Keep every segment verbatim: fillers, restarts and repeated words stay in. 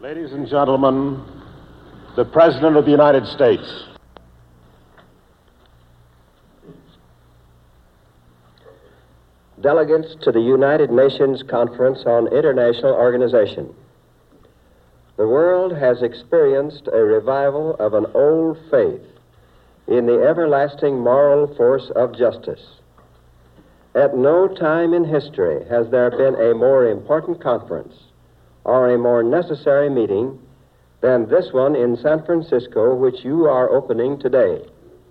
Ladies and gentlemen, the President of the United States. Delegates to the United Nations Conference on International Organization. The world has experienced a revival of an old faith in the everlasting moral force of justice. At no time in history has there been a more important conference or a more necessary meeting than this one in San Francisco, which you are opening today.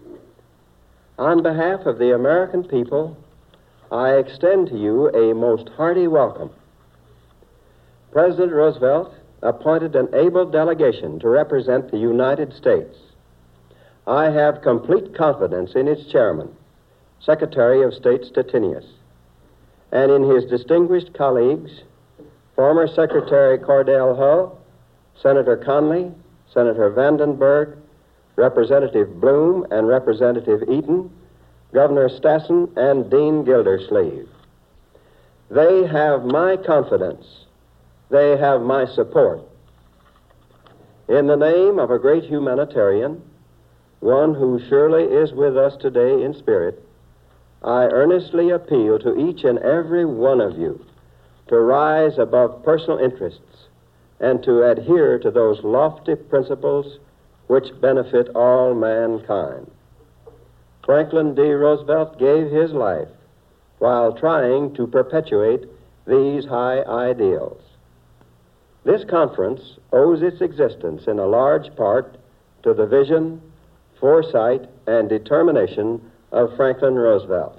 On behalf of the American people, I extend to you a most hearty welcome. President Roosevelt appointed an able delegation to represent the United States. I have complete confidence in its chairman, Secretary of State Stettinius, and in his distinguished colleagues, former Secretary Cordell Hull, Senator Conley, Senator Vandenberg, Representative Bloom, and Representative Eaton, Governor Stassen, and Dean Gildersleeve. They have my confidence. They have my support. In the name of a great humanitarian, one who surely is with us today in spirit, I earnestly appeal to each and every one of you to rise above personal interests and to adhere to those lofty principles which benefit all mankind. Franklin D. Roosevelt gave his life while trying to perpetuate these high ideals. This conference owes its existence in a large part to the vision, foresight, and determination of Franklin Roosevelt.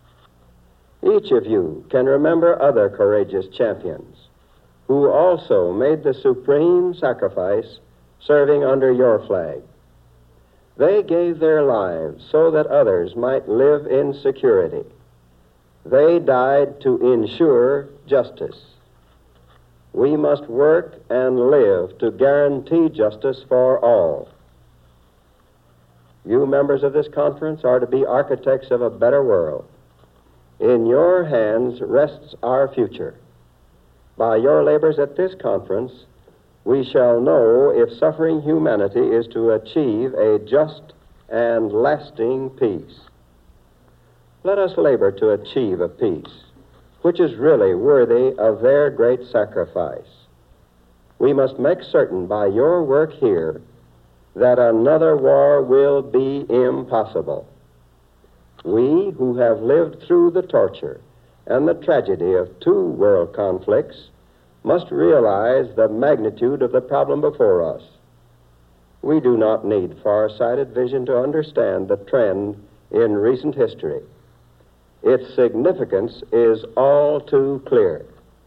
Each of you can remember other courageous champions who also made the supreme sacrifice serving under your flag. They gave their lives so that others might live in security. They died to ensure justice. We must work and live to guarantee justice for all. You members of this conference are to be architects of a better world. In your hands rests our future. By your labors at this conference, we shall know if suffering humanity is to achieve a just and lasting peace. Let us labor to achieve a peace which is really worthy of their great sacrifice. We must make certain by your work here that another war will be impossible. We who have lived through the torture and the tragedy of two world conflicts must realize the magnitude of the problem before us. We do not need far-sighted vision to understand the trend in recent history. Its significance is all too clear.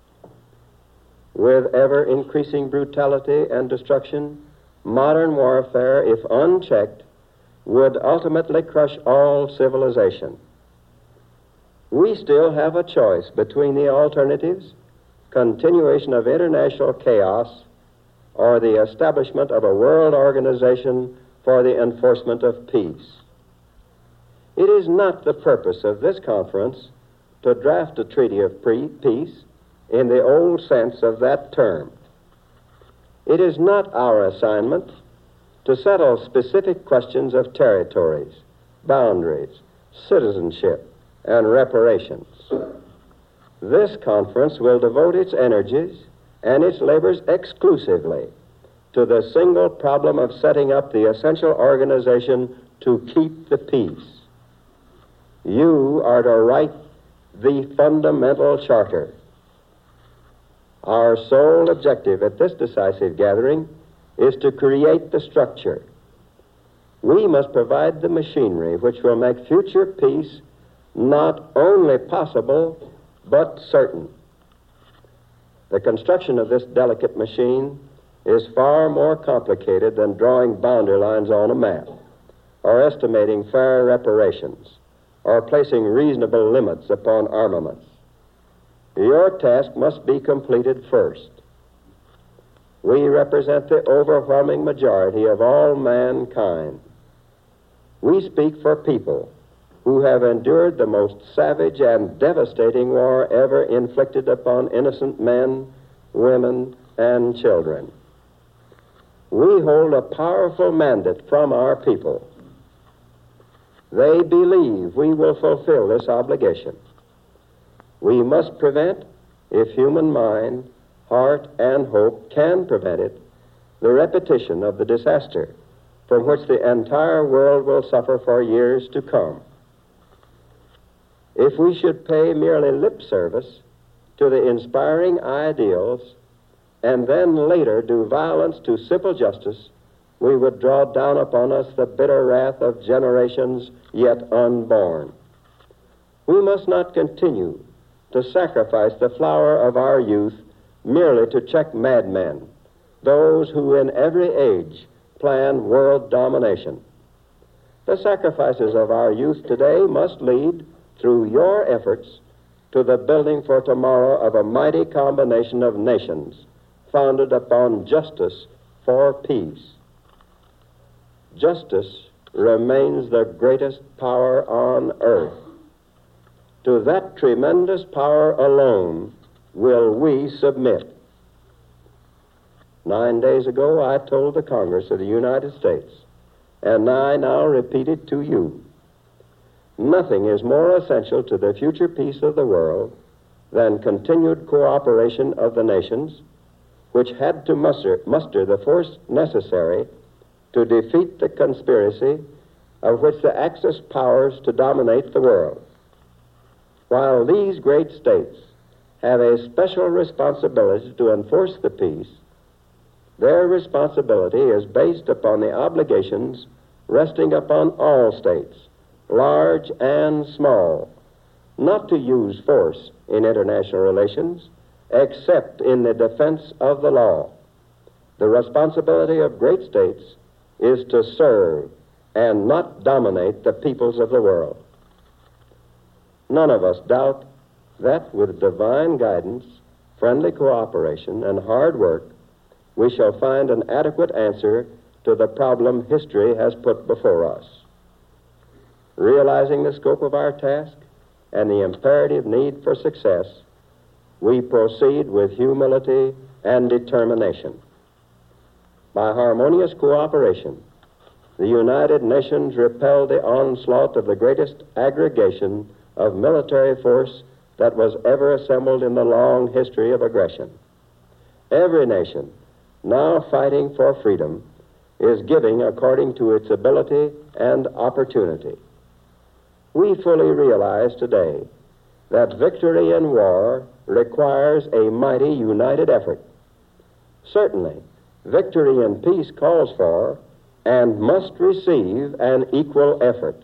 With ever-increasing brutality and destruction, modern warfare, if unchecked, would ultimately crush all civilization. We still have a choice between the alternatives: continuation of international chaos or the establishment of a world organization for the enforcement of peace. It is not the purpose of this conference to draft a treaty of pre- peace in the old sense of that term. It is not our assignment to settle specific questions of territories, boundaries, citizenship, and reparations. This conference will devote its energies and its labors exclusively to the single problem of setting up the essential organization to keep the peace. You are to write the fundamental charter. Our sole objective at this decisive gathering is to create the structure. We must provide the machinery which will make future peace not only possible, but certain. The construction of this delicate machine is far more complicated than drawing boundary lines on a map, or estimating fair reparations, or placing reasonable limits upon armaments. Your task must be completed first. We represent the overwhelming majority of all mankind. We speak for people who have endured the most savage and devastating war ever inflicted upon innocent men, women, and children. we hold a powerful mandate from our people. They believe we will fulfill this obligation. We must prevent, if human mind, heart, and hope can prevent it, the repetition of the disaster from which the entire world will suffer for years to come. If we should pay merely lip service to the inspiring ideals and then later do violence to simple justice, we would draw down upon us the bitter wrath of generations yet unborn. We must not continue to sacrifice the flower of our youth merely to check madmen, those who in every age plan world domination. The sacrifices of our youth today must lead, through your efforts, to the building for tomorrow of a mighty combination of nations founded upon justice for peace. Justice remains the greatest power on earth. To that tremendous power alone will we submit. Nine days ago, I told the Congress of the United States, and I now repeat it to you. Nothing is more essential to the future peace of the world than continued cooperation of the nations, which had to muster, muster the force necessary to defeat the conspiracy of which the Axis powers to dominate the world. While these great states have a special responsibility to enforce the peace, their responsibility is based upon the obligations resting upon all states, large and small, not to use force in international relations except in the defense of the law. The responsibility of great states is to serve and not dominate the peoples of the world. None of us doubt that with divine guidance, friendly cooperation, and hard work, we shall find an adequate answer to the problem history has put before us. Realizing the scope of our task and the imperative need for success, we proceed with humility and determination. By harmonious cooperation, the United Nations repelled the onslaught of the greatest aggregation of military force that was ever assembled in the long history of aggression. Every nation now fighting for freedom is giving according to its ability and opportunity. We fully realize today that victory in war requires a mighty united effort. Certainly, victory in peace calls for and must receive an equal effort.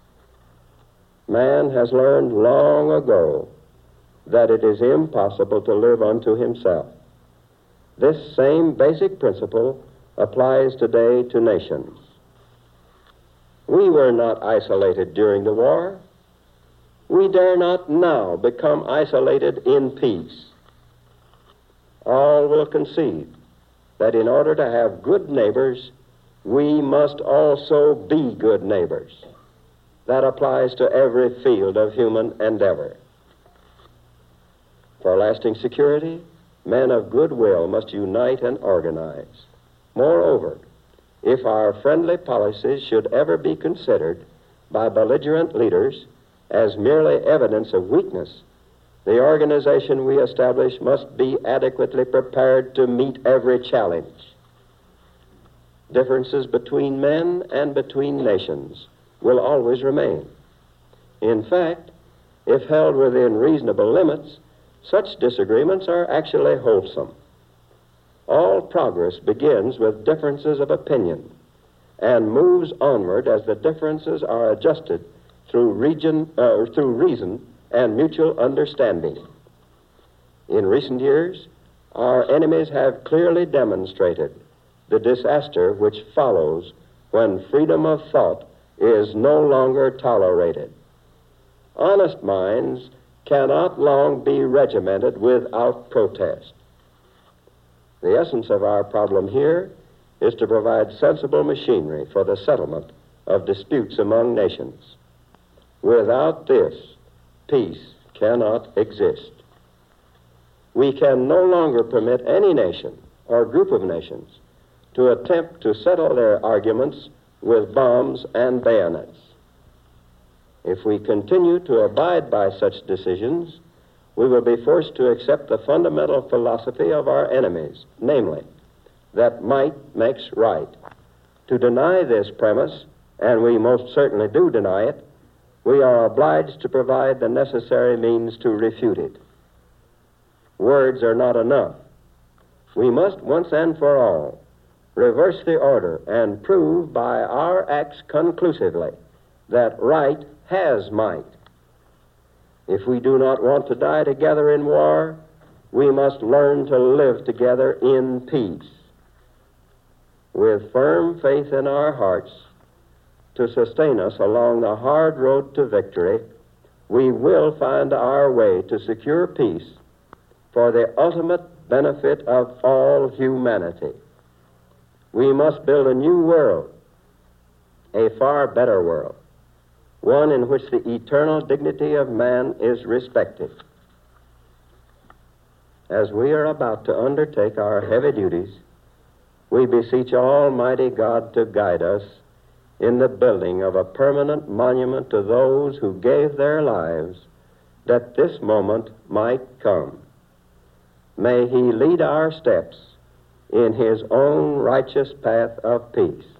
Man has learned long ago that it is impossible to live unto himself. This same basic principle applies today to nations. We were not isolated during the war. We dare not now become isolated in peace. All will concede that in order to have good neighbors, we must also be good neighbors. That applies to every field of human endeavor. For lasting security, men of goodwill must unite and organize. Moreover, if our friendly policies should ever be considered by belligerent leaders as merely evidence of weakness, the organization we establish must be adequately prepared to meet every challenge. Differences between men and between nations will always remain. In fact, if held within reasonable limits, such disagreements are actually wholesome. All progress begins with differences of opinion and moves onward as the differences are adjusted through, region, uh, through reason and mutual understanding. In recent years, our enemies have clearly demonstrated the disaster which follows when freedom of thought is no longer tolerated. Honest minds cannot long be regimented without protest. The essence of our problem here is to provide sensible machinery for the settlement of disputes among nations. Without this, peace cannot exist. We can no longer permit any nation or group of nations to attempt to settle their arguments with bombs and bayonets. If we continue to abide by such decisions, we will be forced to accept the fundamental philosophy of our enemies, namely, that might makes right. To deny this premise, and we most certainly do deny it, we are obliged to provide the necessary means to refute it. Words are not enough. We must once and for all reverse the order and prove by our acts conclusively that right has might. If we do not want to die together in war, we must learn to live together in peace. With firm faith in our hearts to sustain us along the hard road to victory, we will find our way to secure peace for the ultimate benefit of all humanity. We must build a new world, a far better world, one in which the eternal dignity of man is respected. As we are about to undertake our heavy duties, we beseech Almighty God to guide us in the building of a permanent monument to those who gave their lives that this moment might come. May He lead our steps in His own righteous path of peace.